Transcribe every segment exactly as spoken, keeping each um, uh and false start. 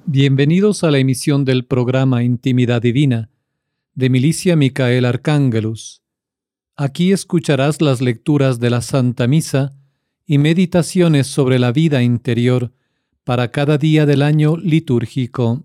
Bienvenidos a la emisión del programa Intimidad Divina de Milicia Micael Arcángelus. Aquí escucharás las lecturas de la Santa Misa y meditaciones sobre la vida interior para cada día del año litúrgico.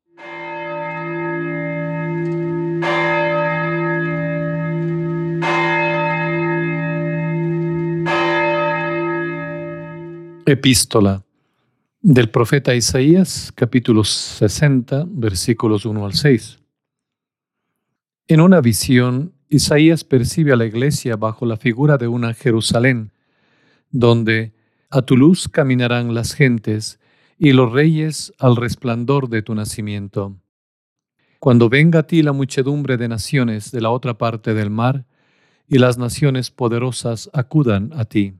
Epístola del profeta Isaías, capítulo sesenta, versículos uno al seis. En una visión, Isaías percibe a la iglesia bajo la figura de una Jerusalén, donde a tu luz caminarán las gentes y los reyes al resplandor de tu nacimiento. Cuando venga a ti la muchedumbre de naciones de la otra parte del mar, y las naciones poderosas acudan a ti.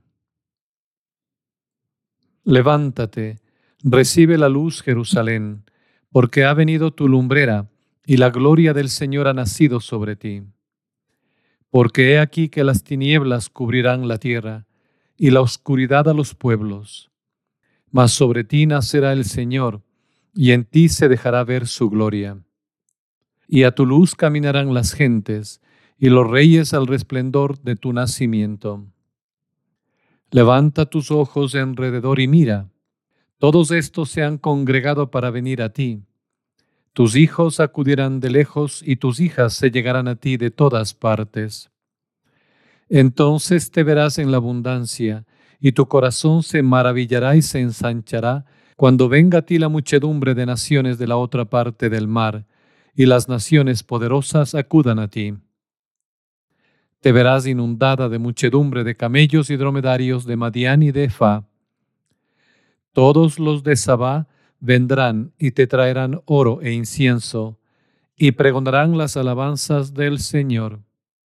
Levántate, recibe la luz, Jerusalén, porque ha venido tu lumbrera, y la gloria del Señor ha nacido sobre ti. Porque he aquí que las tinieblas cubrirán la tierra, y la oscuridad a los pueblos. Mas sobre ti nacerá el Señor, y en ti se dejará ver su gloria. Y a tu luz caminarán las gentes, y los reyes al resplendor de tu nacimiento. Levanta tus ojos alrededor y mira. Todos estos se han congregado para venir a ti. Tus hijos acudirán de lejos y tus hijas se llegarán a ti de todas partes. Entonces te verás en la abundancia, y tu corazón se maravillará y se ensanchará cuando venga a ti la muchedumbre de naciones de la otra parte del mar, y las naciones poderosas acudan a ti. Te verás inundada de muchedumbre de camellos y dromedarios de Madián y de Efá. Todos los de Sabá vendrán y te traerán oro e incienso, y pregonarán las alabanzas del Señor.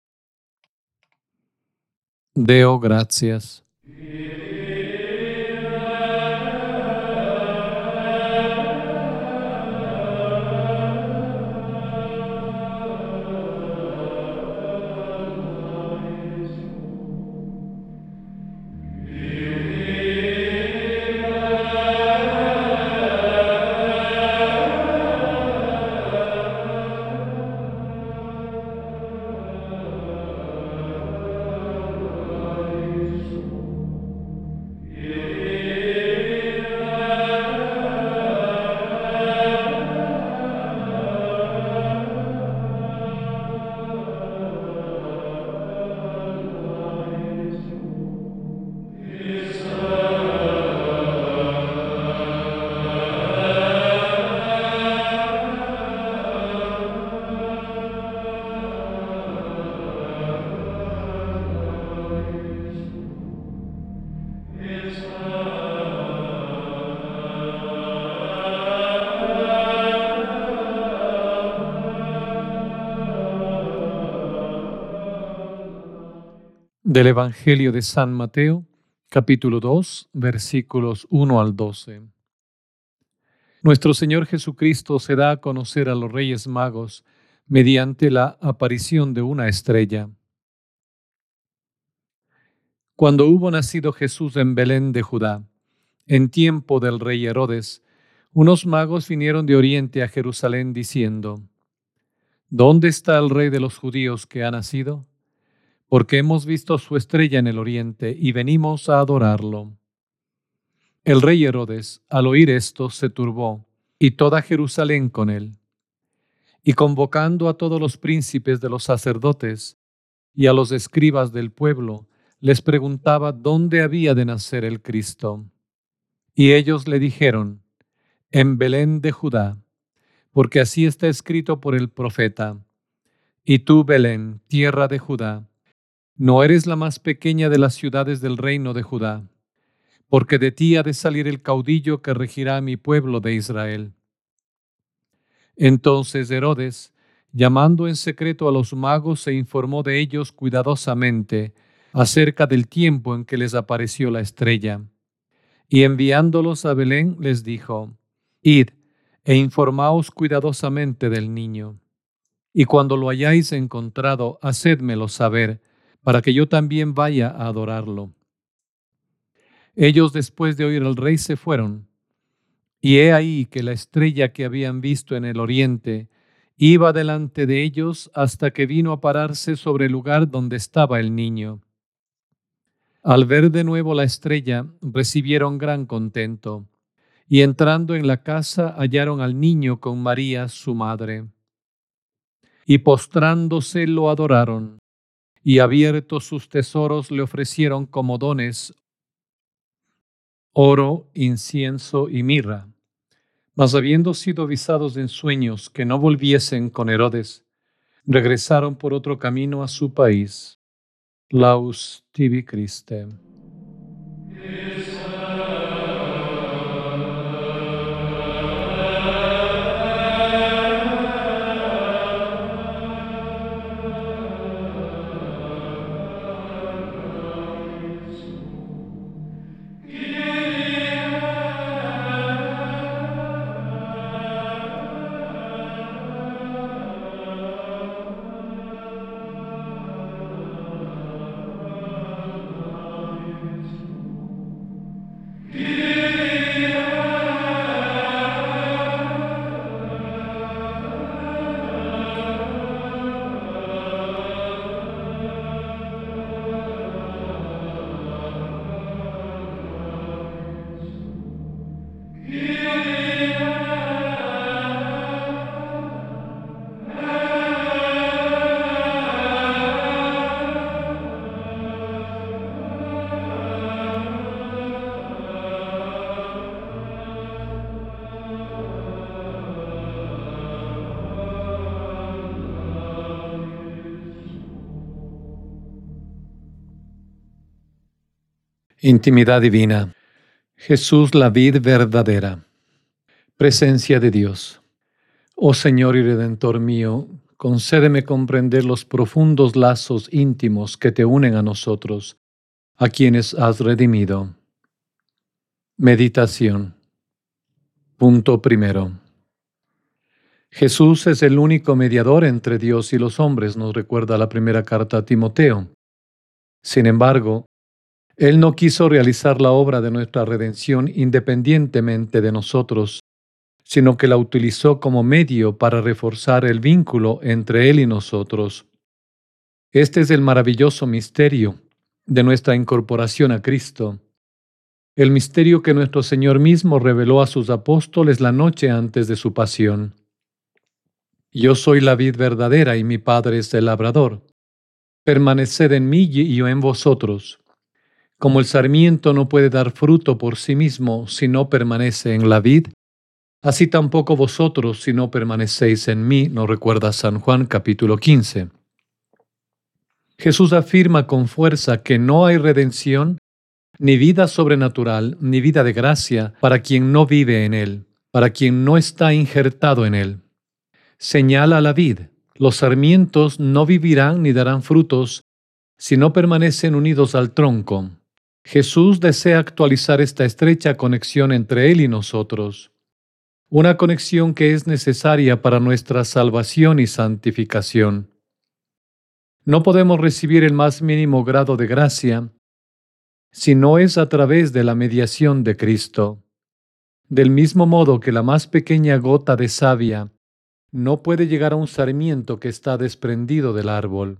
Deo gracias. Del Evangelio de San Mateo, capítulo dos, versículos uno al doce. Nuestro Señor Jesucristo se da a conocer a los Reyes Magos mediante la aparición de una estrella. Cuando hubo nacido Jesús en Belén de Judá, en tiempo del rey Herodes, unos magos vinieron de oriente a Jerusalén diciendo: ¿Dónde está el rey de los judíos que ha nacido? Porque hemos visto su estrella en el oriente y venimos a adorarlo. El rey Herodes, al oír esto, se turbó, y toda Jerusalén con él. Y convocando a todos los príncipes de los sacerdotes y a los escribas del pueblo, les preguntaba dónde había de nacer el Cristo. Y ellos le dijeron: en Belén de Judá, porque así está escrito por el profeta: y tú, Belén, tierra de Judá, no eres la más pequeña de las ciudades del reino de Judá, porque de ti ha de salir el caudillo que regirá a mi pueblo de Israel. Entonces Herodes, llamando en secreto a los magos, se informó de ellos cuidadosamente acerca del tiempo en que les apareció la estrella. Y enviándolos a Belén, les dijo: Id e informaos cuidadosamente del niño. Y cuando lo hayáis encontrado, hacédmelo saber, para que yo también vaya a adorarlo. Ellos, después de oír al rey, se fueron, Y he ahí que la estrella que habían visto en el oriente iba delante de ellos hasta que vino a pararse sobre el lugar donde estaba el niño. Al ver de nuevo la estrella, recibieron gran contento, y entrando en la casa hallaron al niño con María, su madre. Y postrándose lo adoraron, y abiertos sus tesoros le ofrecieron como dones oro, incienso y mirra. Mas habiendo sido avisados en sueños que no volviesen con Herodes, regresaron por otro camino a su país. Laus tibi Christe. Intimidad divina. Jesús, la vid verdadera. Presencia de Dios. Oh Señor y Redentor mío, concédeme comprender los profundos lazos íntimos que te unen a nosotros, a quienes has redimido. Meditación. Punto primero. Jesús es el único mediador entre Dios y los hombres, nos recuerda la primera carta a Timoteo. Sin embargo, Él no quiso realizar la obra de nuestra redención independientemente de nosotros, sino que la utilizó como medio para reforzar el vínculo entre Él y nosotros. Este es el maravilloso misterio de nuestra incorporación a Cristo, el misterio que nuestro Señor mismo reveló a sus apóstoles la noche antes de su pasión. Yo soy la vid verdadera y mi Padre es el labrador. Permaneced en mí y yo en vosotros. Como el sarmiento no puede dar fruto por sí mismo si no permanece en la vid, así tampoco vosotros si no permanecéis en mí, nos recuerda San Juan capítulo quince. Jesús afirma con fuerza que no hay redención, ni vida sobrenatural, ni vida de gracia para quien no vive en Él, para quien no está injertado en Él. Señala la vid: los sarmientos no vivirán ni darán frutos si no permanecen unidos al tronco. Jesús desea actualizar esta estrecha conexión entre Él y nosotros, una conexión que es necesaria para nuestra salvación y santificación. No podemos recibir el más mínimo grado de gracia si no es a través de la mediación de Cristo. Del mismo modo que la más pequeña gota de savia no puede llegar a un sarmiento que está desprendido del árbol.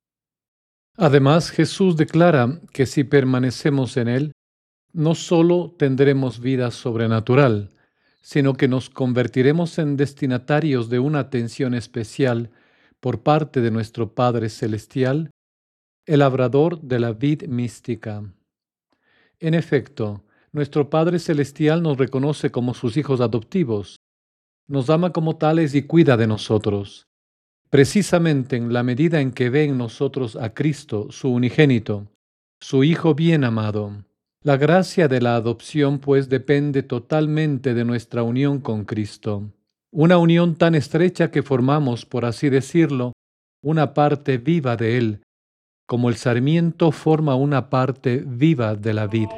Además, Jesús declara que si permanecemos en Él, no solo tendremos vida sobrenatural, sino que nos convertiremos en destinatarios de una atención especial por parte de nuestro Padre Celestial, el labrador de la vid mística. En efecto, nuestro Padre Celestial nos reconoce como sus hijos adoptivos, nos ama como tales y cuida de nosotros, precisamente en la medida en que ve en nosotros a Cristo, su unigénito, su Hijo bien amado. La gracia de la adopción, pues, depende totalmente de nuestra unión con Cristo, una unión tan estrecha que formamos, por así decirlo, una parte viva de Él, como el sarmiento forma una parte viva de la vid.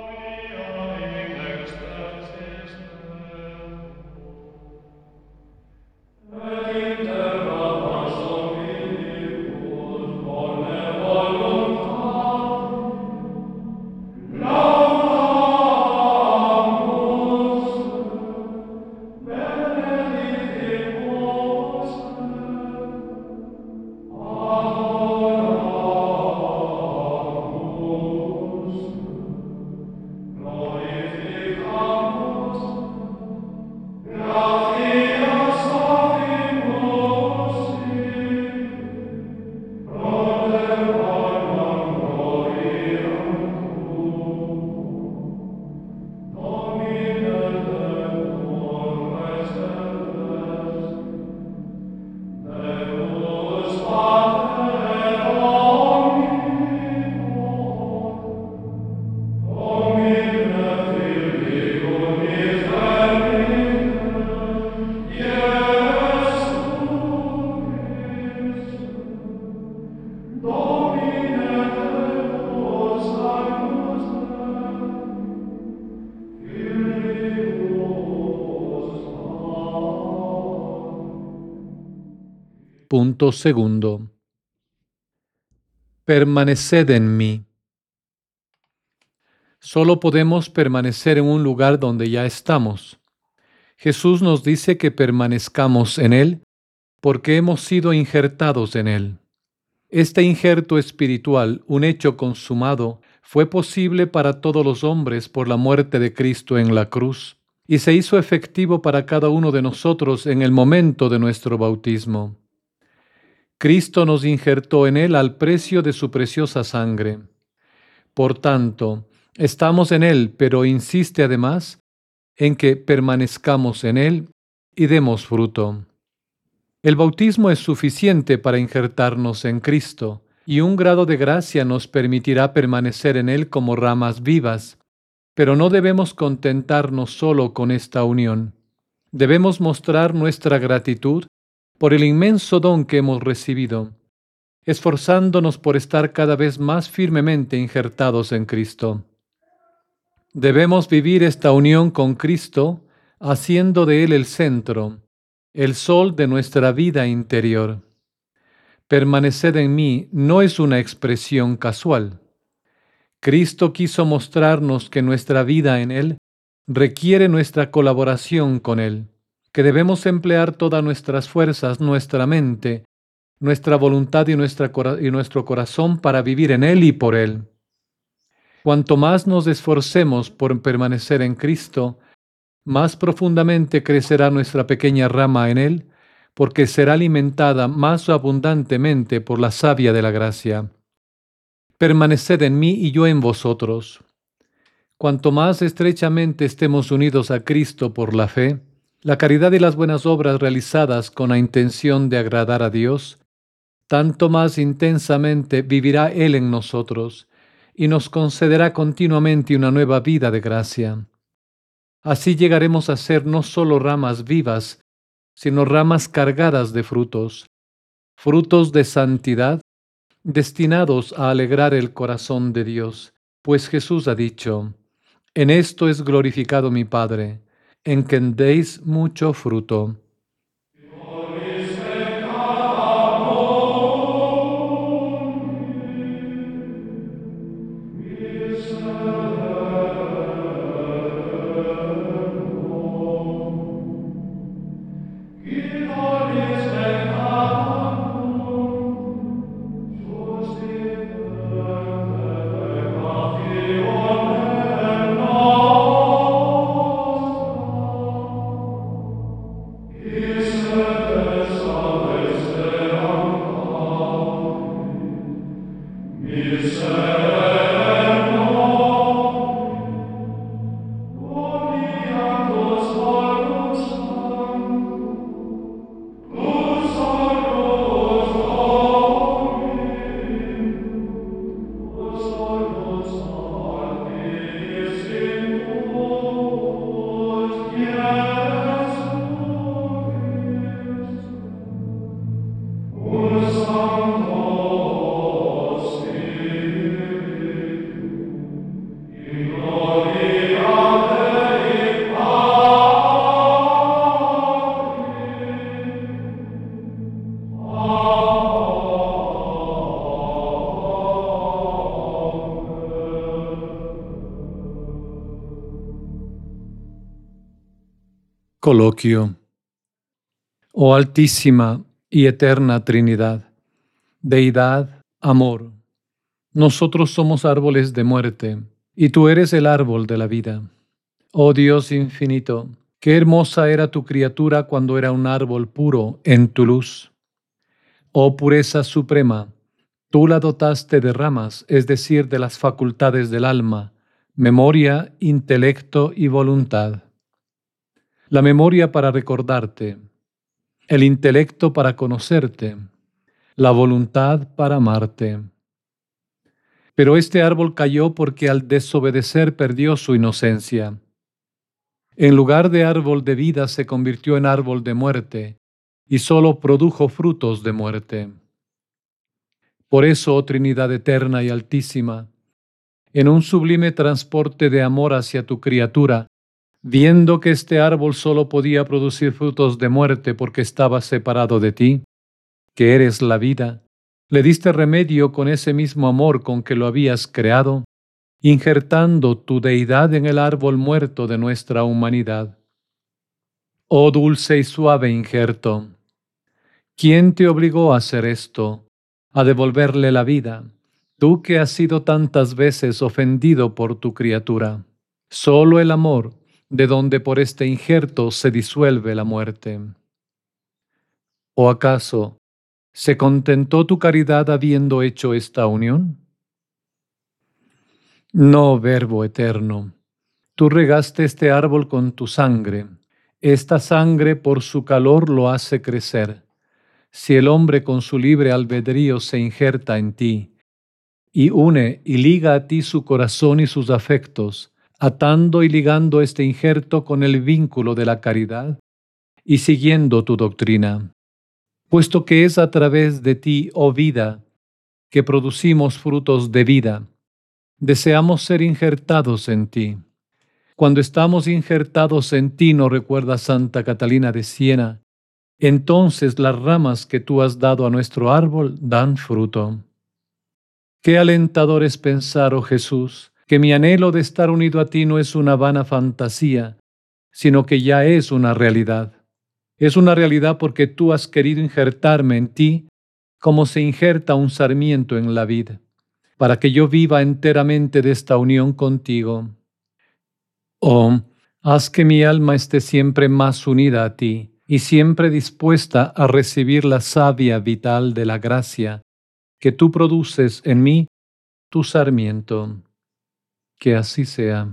Punto segundo. Permaneced en mí. Solo podemos permanecer en un lugar donde ya estamos. Jesús nos dice que permanezcamos en Él porque hemos sido injertados en Él. Este injerto espiritual, un hecho consumado, fue posible para todos los hombres por la muerte de Cristo en la cruz y se hizo efectivo para cada uno de nosotros en el momento de nuestro bautismo. Cristo nos injertó en Él al precio de su preciosa sangre. Por tanto, estamos en Él, pero insiste además en que permanezcamos en Él y demos fruto. El bautismo es suficiente para injertarnos en Cristo, y un grado de gracia nos permitirá permanecer en Él como ramas vivas, pero no debemos contentarnos solo con esta unión. Debemos mostrar nuestra gratitud por el inmenso don que hemos recibido, esforzándonos por estar cada vez más firmemente injertados en Cristo. Debemos vivir esta unión con Cristo, haciendo de Él el centro, el sol de nuestra vida interior. Permaneced en mí no es una expresión casual. Cristo quiso mostrarnos que nuestra vida en Él requiere nuestra colaboración con Él, que debemos emplear todas nuestras fuerzas, nuestra mente, nuestra voluntad y, nuestra cora- y nuestro corazón para vivir en Él y por Él. Cuanto más nos esforcemos por permanecer en Cristo, más profundamente crecerá nuestra pequeña rama en Él, porque será alimentada más abundantemente por la savia de la gracia. Permaneced en mí y yo en vosotros. Cuanto más estrechamente estemos unidos a Cristo por la fe, la caridad y las buenas obras realizadas con la intención de agradar a Dios, tanto más intensamente vivirá Él en nosotros y nos concederá continuamente una nueva vida de gracia. Así llegaremos a ser no solo ramas vivas, sino ramas cargadas de frutos, frutos de santidad, destinados a alegrar el corazón de Dios, pues Jesús ha dicho: en esto es glorificado mi Padre, en que deis mucho fruto. Coloquio. Oh Altísima y Eterna Trinidad, Deidad, Amor, nosotros somos árboles de muerte, y tú eres el árbol de la vida. Oh Dios infinito, qué hermosa era tu criatura cuando era un árbol puro en tu luz. Oh pureza suprema, tú la dotaste de ramas, es decir, de las facultades del alma, memoria, intelecto y voluntad. La memoria para recordarte, el intelecto para conocerte, la voluntad para amarte. Pero este árbol cayó porque al desobedecer perdió su inocencia. En lugar de árbol de vida se convirtió en árbol de muerte y solo produjo frutos de muerte. Por eso, oh Trinidad eterna y altísima, en un sublime transporte de amor hacia tu criatura, viendo que este árbol solo podía producir frutos de muerte porque estaba separado de ti, que eres la vida, le diste remedio con ese mismo amor con que lo habías creado, injertando tu deidad en el árbol muerto de nuestra humanidad. Oh dulce y suave injerto, ¿quién te obligó a hacer esto, a devolverle la vida, tú que has sido tantas veces ofendido por tu criatura? Solo el amor, de donde por este injerto se disuelve la muerte. ¿O acaso se contentó tu caridad habiendo hecho esta unión? No, Verbo eterno, tú regaste este árbol con tu sangre. Esta sangre por su calor lo hace crecer. Si el hombre con su libre albedrío se injerta en ti y une y liga a ti su corazón y sus afectos, atando y ligando este injerto con el vínculo de la caridad y siguiendo tu doctrina, puesto que es a través de ti, oh vida, que producimos frutos de vida, deseamos ser injertados en ti. Cuando estamos injertados en ti, nos recuerda Santa Catalina de Siena, entonces las ramas que tú has dado a nuestro árbol dan fruto. Qué alentador es pensar, oh Jesús, que mi anhelo de estar unido a ti no es una vana fantasía, sino que ya es una realidad. Es una realidad porque tú has querido injertarme en ti como se injerta un sarmiento en la vid, para que yo viva enteramente de esta unión contigo. Oh, haz que mi alma esté siempre más unida a ti y siempre dispuesta a recibir la savia vital de la gracia que tú produces en mí, tu sarmiento. Que así sea.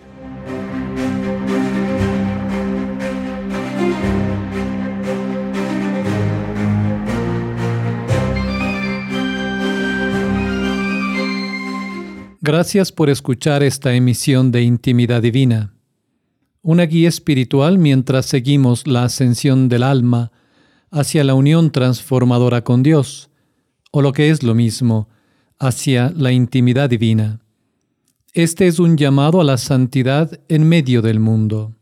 Gracias por escuchar esta emisión de Intimidad Divina, una guía espiritual mientras seguimos la ascensión del alma hacia la unión transformadora con Dios, o lo que es lo mismo, hacia la intimidad divina. Este es un llamado a la santidad en medio del mundo.